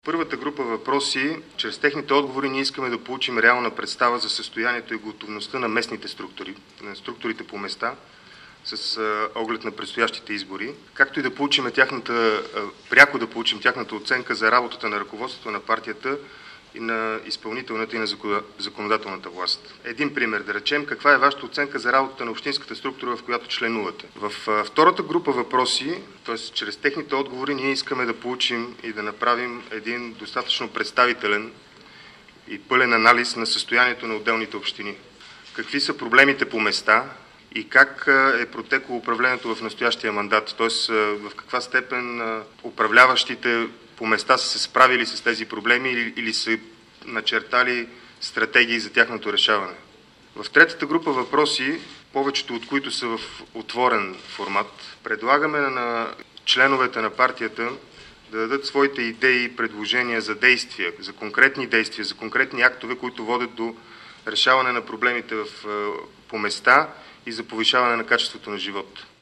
Първата група въпроси, чрез техните отговори ние искаме да получим реална представа за състоянието и готовността на местните структури, на структурите по места, с оглед на предстоящите избори, както и да получим пряко да получим тяхната оценка за работата на ръководството на партията и на изпълнителната и на законодателната власт. Един пример да речем, каква е вашата оценка за работата на общинската структура, в която членувате? В втората група въпроси, т.е. чрез техните отговори, ние искаме да получим и да направим един достатъчно представителен и пълен анализ на състоянието на отделните общини. Какви са проблемите по места и как е протекло управлението в настоящия мандат, т.е. в каква степен управляващите по места са се справили с тези проблеми или са начертали стратегии за тяхното решаване. В третата група въпроси, повечето от които са в отворен формат, предлагаме на членовете на партията да дадат своите идеи и предложения за действия, за конкретни актове, които водят до решаване на проблемите по места и за повишаване на качеството на живот.